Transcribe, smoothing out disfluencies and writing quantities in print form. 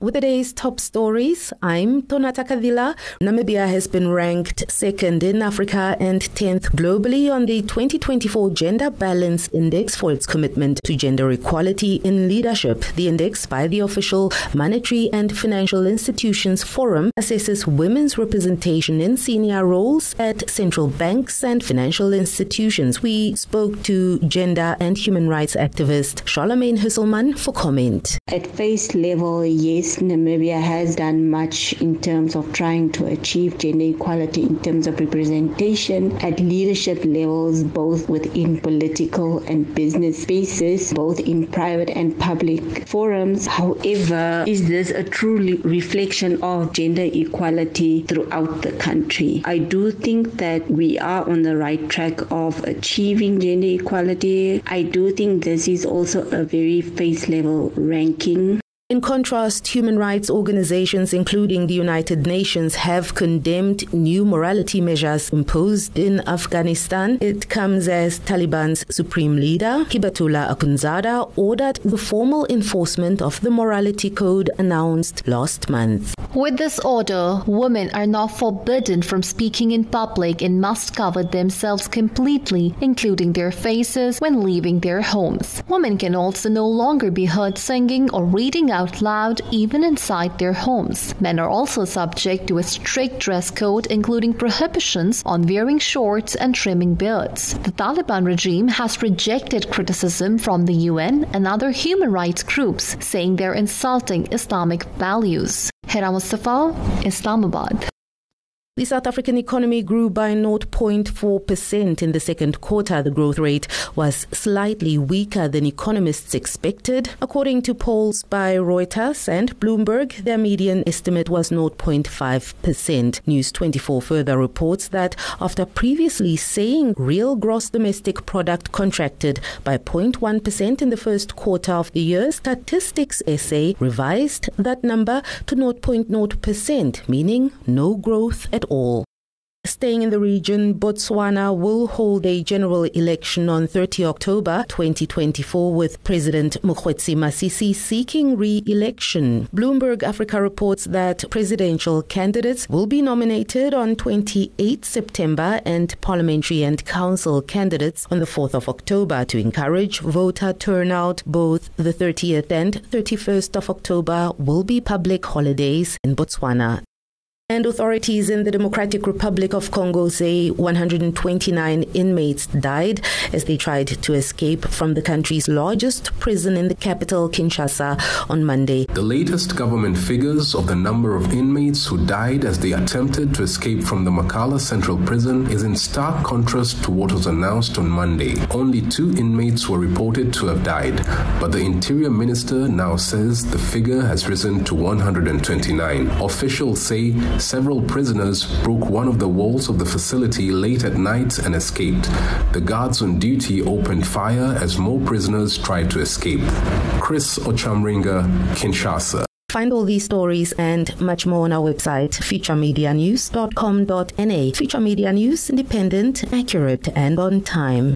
With the day's top stories, I'm Tonata Kadila. Namibia has been ranked second in Africa and 10th globally on the 2024 Gender Balance Index for its commitment to gender equality in leadership. The index, by the official Monetary and Financial Institutions Forum, assesses women's representation in senior roles at central banks and financial institutions. We spoke to gender and human rights activist Charlemagne Husselman for comment. At face level, yes, Namibia has done much in terms of trying to achieve gender equality in terms of representation at leadership levels, both within political and business spaces, both in private and public forums. However, is this a true reflection of gender equality throughout the country? I do think that we are on the right track of achieving gender equality. I do think this is also a very face level ranking. In contrast, human rights organizations, including the United Nations, have condemned new morality measures imposed in Afghanistan. It comes as Taliban's supreme leader, Hibatullah Akhundzada, ordered the formal enforcement of the morality code announced last month. With this order, women are now forbidden from speaking in public and must cover themselves completely, including their faces, when leaving their homes. Women can also no longer be heard singing or reading out loud, even inside their homes. Men are also subject to a strict dress code, including prohibitions on wearing shorts and trimming beards. The Taliban regime has rejected criticism from the UN and other human rights groups, saying they're insulting Islamic values. Hera Mustafa, Islamabad. The South African economy grew by 0.4% in the second quarter. The growth rate was slightly weaker than economists expected. According to polls by Reuters and Bloomberg, their median estimate was 0.5%. News 24 further reports that after previously saying real gross domestic product contracted by 0.1% in the first quarter of the year, Statistics SA revised that number to 0.0%, meaning no growth at all. Staying in the region, Botswana will hold a general election on 30 October 2024 with President Mokgweetsi Masisi seeking re-election. Bloomberg Africa reports that presidential candidates will be nominated on 28 September and parliamentary and council candidates on the 4th of October to encourage voter turnout. Both the 30th and 31st of October will be public holidays in Botswana. And authorities in the Democratic Republic of Congo say 129 inmates died as they tried to escape from the country's largest prison in the capital, Kinshasa, on Monday. The latest government figures of the number of inmates who died as they attempted to escape from the Makala Central Prison is in stark contrast to what was announced on Monday. Only 2 inmates were reported to have died, but the Interior Minister now says the figure has risen to 129. Officials say several prisoners broke one of the walls of the facility late at night and escaped. The guards on duty opened fire as more prisoners tried to escape. Chris Ochamringa, Kinshasa. Find all these stories and much more on our website, futuremedianews.com.na. Future Media News, independent, accurate, and on time.